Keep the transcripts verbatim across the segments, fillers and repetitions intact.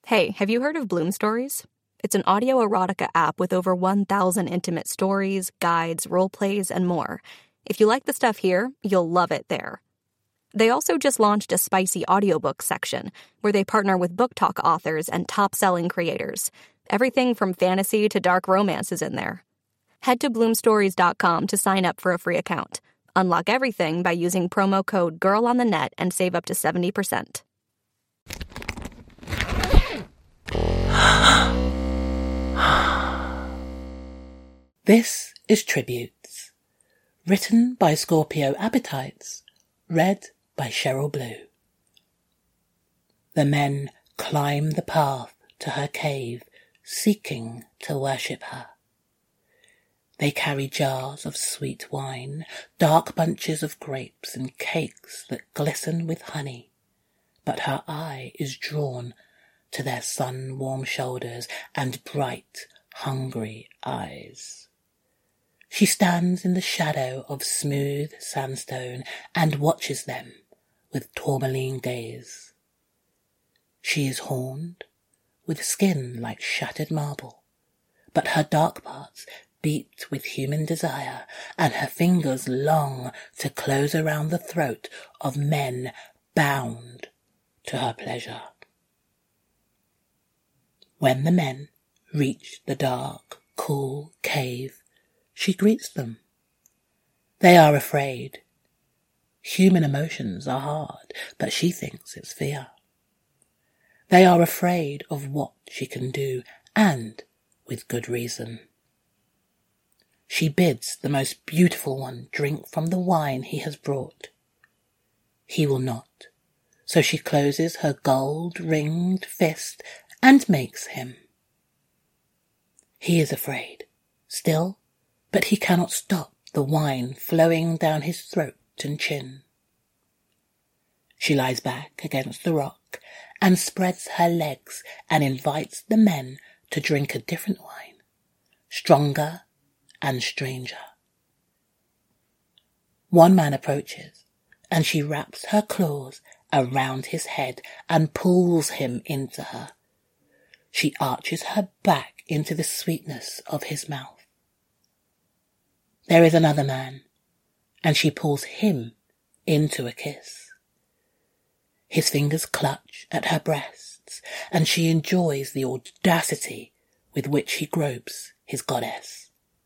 Hey, have you heard of Bloom Stories? It's an audio erotica app with over one thousand intimate stories, guides, role plays, and more. If you like the stuff here, you'll love it there. They also just launched a spicy audiobook section where they partner with book talk authors and top-selling creators. Everything from fantasy to dark romance is in there. Head to bloom stories dot com to sign up for a free account. Unlock everything by using promo code GIRLONTHENET and save up to seventy percent. This is Tributes, written by Scorpio Appetites, read by Cheryl Blue. The men climb the path to her cave, seeking to worship her. They carry jars of sweet wine, dark bunches of grapes, and cakes that glisten with honey, but her eye is drawn to their sun-warm shoulders and bright, hungry eyes. She stands in the shadow of smooth sandstone and watches them with tourmaline gaze. She is horned, with skin like shattered marble, but her dark parts beat with human desire, and her fingers long to close around the throat of men bound to her pleasure. When the men reach the dark, cool cave, she greets them. They are afraid. Human emotions are hard, but she thinks it's fear. They are afraid of what she can do, and with good reason. She bids the most beautiful one drink from the wine he has brought. He will not, so she closes her gold-ringed fist and makes him. He is afraid, still, but he cannot stop the wine flowing down his throat and chin. She lies back against the rock and spreads her legs and invites the men to drink a different wine, stronger and stranger. One man approaches, and she wraps her claws around his head and pulls him into her. She arches her back into the sweetness of his mouth. There is another man, and she pulls him into a kiss. His fingers clutch at her breasts, and she enjoys the audacity with which he gropes his goddess.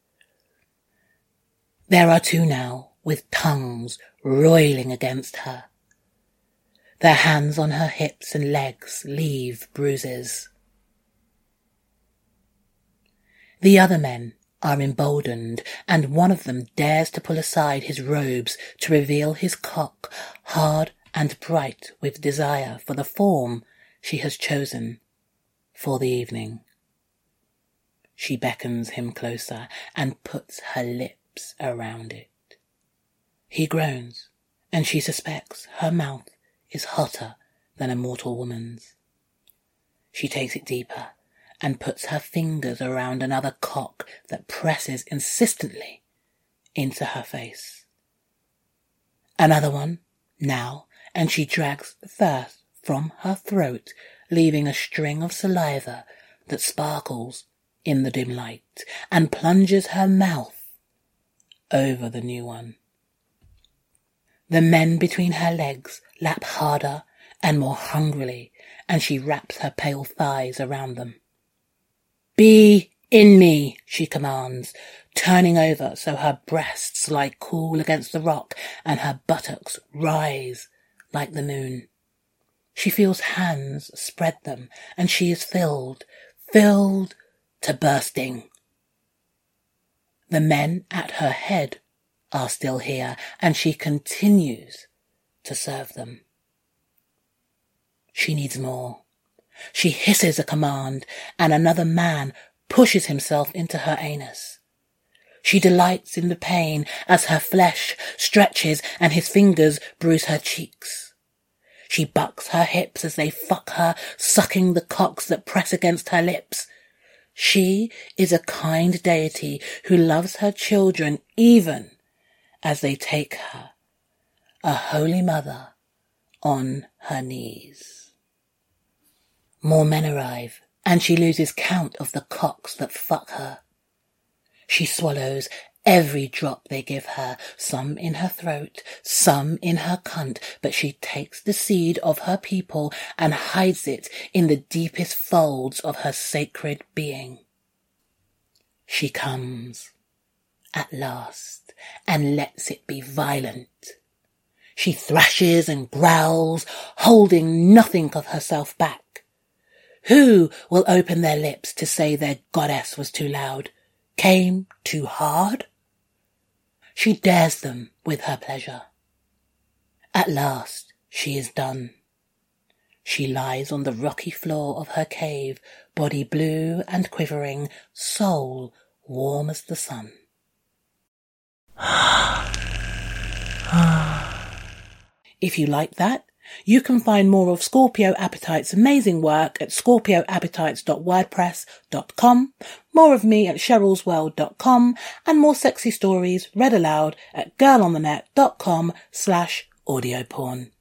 There are two now, with tongues roiling against her. Their hands on her hips and legs leave bruises. The other men are emboldened, and one of them dares to pull aside his robes to reveal his cock, hard and bright with desire for the form she has chosen for the evening. She beckons him closer and puts her lips around it. He groans, and she suspects her mouth is hotter than a mortal woman's. She takes it deeper and puts her fingers around another cock that presses insistently into her face. Another one, now, and she drags the first from her throat, leaving a string of saliva that sparkles in the dim light, and plunges her mouth over the new one. The men between her legs lap harder and more hungrily, and she wraps her pale thighs around them. "Be in me," she commands, turning over so her breasts lie cool against the rock and her buttocks rise like the moon. She feels hands spread them, and she is filled, filled to bursting. The men at her head are still here, and she continues to serve them. She needs more. She hisses a command, and another man pushes himself into her anus. She delights in the pain as her flesh stretches and his fingers bruise her cheeks. She bucks her hips as they fuck her, sucking the cocks that press against her lips. She is a kind deity who loves her children even as they take her, a holy mother, on her knees. More men arrive, and she loses count of the cocks that fuck her. She swallows every drop they give her, some in her throat, some in her cunt, but she takes the seed of her people and hides it in the deepest folds of her sacred being. She comes, at last, and lets it be violent. She thrashes and growls, holding nothing of herself back. Who will open their lips to say their goddess was too loud, came too hard? She dares them with her pleasure. At last she is done. She lies on the rocky floor of her cave, body blue and quivering, soul warm as the sun. If you like that, you can find more of Scorpio Appetite's amazing work at scorpio appetites dot wordpress dot com, more of me at cheryls world dot com, and more sexy stories read aloud at girlonthenet dot com slash audioporn.